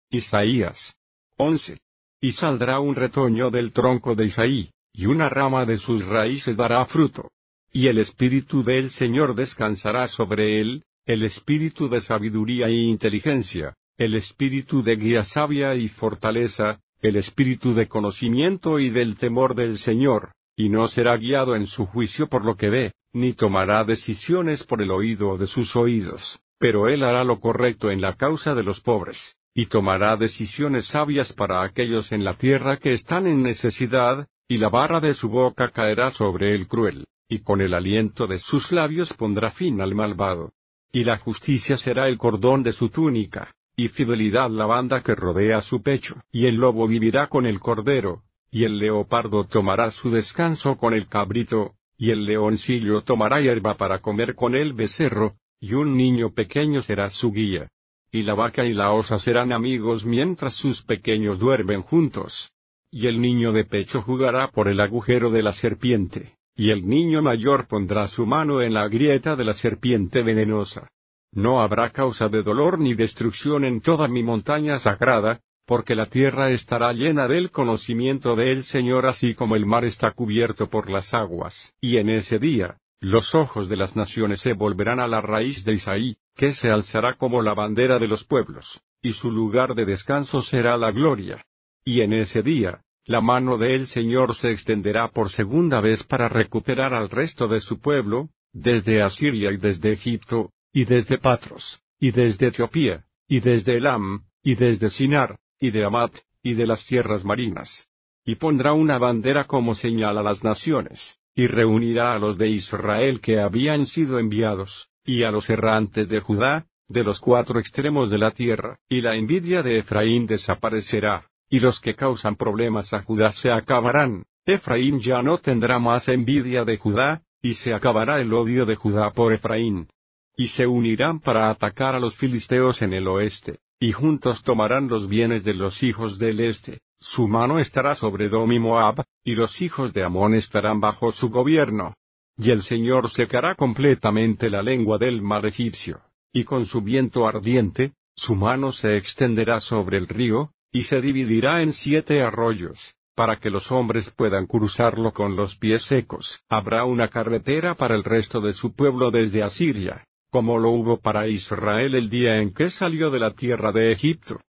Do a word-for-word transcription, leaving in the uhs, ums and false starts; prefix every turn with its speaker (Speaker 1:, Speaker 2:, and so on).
Speaker 1: Isaías once. Y saldrá un retoño del tronco de Isaí, y una rama de sus raíces dará fruto. Y el Espíritu del Señor descansará sobre él, el Espíritu de sabiduría e inteligencia, el Espíritu de guía sabia y fortaleza, el Espíritu de conocimiento y del temor del Señor, y no será guiado en su juicio por lo que ve, ni tomará decisiones por el oído de sus oídos, pero él hará lo correcto en la causa de los pobres, y tomará decisiones sabias para aquellos en la tierra que están en necesidad, y la vara de su boca caerá sobre el cruel, y con el aliento de sus labios pondrá fin al malvado. Y la justicia será el cordón de su túnica, y fidelidad la banda que rodea su pecho. Y el lobo vivirá con el cordero, y el leopardo tomará su descanso con el cabrito, y el leoncillo tomará hierba para comer con el becerro, y un niño pequeño será su guía. Y la vaca y la osa serán amigos mientras sus pequeños duermen juntos. Y el niño de pecho jugará por el agujero de la serpiente, y el niño mayor pondrá su mano en la grieta de la serpiente venenosa. No habrá causa de dolor ni destrucción en toda mi montaña sagrada, porque la tierra estará llena del conocimiento del Señor así como el mar está cubierto por las aguas. Y en ese día, los ojos de las naciones se volverán a la raíz de Isaí, que se alzará como la bandera de los pueblos, y su lugar de descanso será la gloria. Y en ese día, la mano del Señor se extenderá por segunda vez para recuperar al resto de su pueblo, desde Asiria y desde Egipto, y desde Patros, y desde Etiopía, y desde Elam, y desde Sinar, y de Amat, y de las tierras marinas. Y pondrá una bandera como señal a las naciones, y reunirá a los de Israel que habían sido enviados, y a los errantes de Judá, de los cuatro extremos de la tierra. Y la envidia de Efraín desaparecerá, y los que causan problemas a Judá se acabarán. Efraín ya no tendrá más envidia de Judá, y se acabará el odio de Judá por Efraín. Y se unirán para atacar a los filisteos en el oeste, y juntos tomarán los bienes de los hijos del este. Su mano estará sobre Edom y Moab, y los hijos de Amón estarán bajo su gobierno. Y el Señor secará completamente la lengua del mar egipcio, y con su viento ardiente, su mano se extenderá sobre el río, y se dividirá en siete arroyos, para que los hombres puedan cruzarlo con los pies secos. Habrá una carretera para el resto de su pueblo desde Asiria, como lo hubo para Israel el día en que salió de la tierra de Egipto.